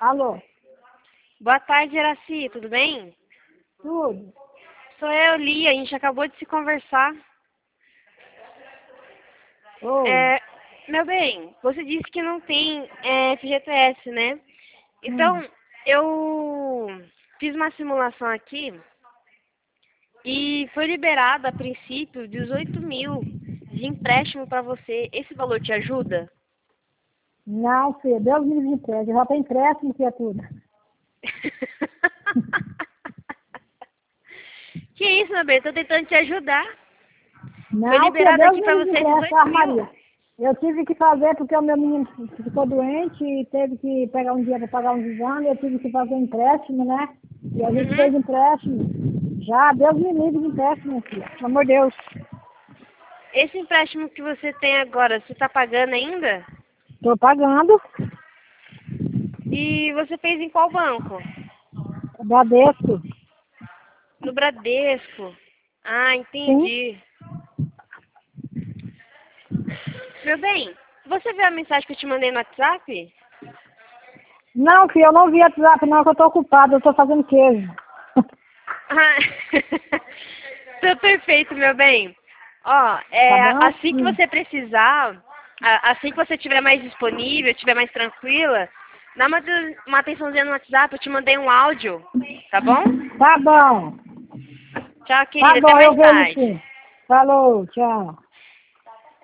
Alô? Boa tarde, Iraci, tudo bem? Tudo? Sou eu, Lia, a gente acabou de se conversar. Oi? Meu bem, você disse que não tem FGTS, né? Hum. Então, eu fiz uma simulação aqui e foi liberado, a princípio, 18 mil de empréstimo para você. Esse valor te ajuda? Não, filho, Deus me livre de crédito. Já tem crédito, criatura. Que isso, meu bem? Tô tentando te ajudar. Foi Não, filho, liberado Deus aqui me para livre de você crédito, 18 mil. Maria. Eu tive que fazer porque o meu menino ficou doente e teve que pegar um dia para pagar uns exames. Eu tive que fazer empréstimo, né? E a gente fez Uhum. empréstimo. Já, Deus me livre de empréstimo, minha filha. Pelo amor de Deus. Esse empréstimo que você tem agora, você está pagando ainda? Estou pagando. E você fez em qual banco? Bradesco. No Bradesco. Ah, Sim. entendi. Meu bem, você viu a mensagem que eu te mandei no WhatsApp? Não, filho, eu não vi WhatsApp não, que eu estou ocupada. Eu estou fazendo queijo. Ah, tá perfeito, meu bem. Ó, Tá bom? assim que você precisar, assim que você estiver mais disponível, estiver mais tranquila, dá uma atençãozinha no WhatsApp, eu te mandei um áudio, tá bom? Tá bom. Tchau, Tá querida, até bom, eu mais vejo tarde. sim. Falou, tchau.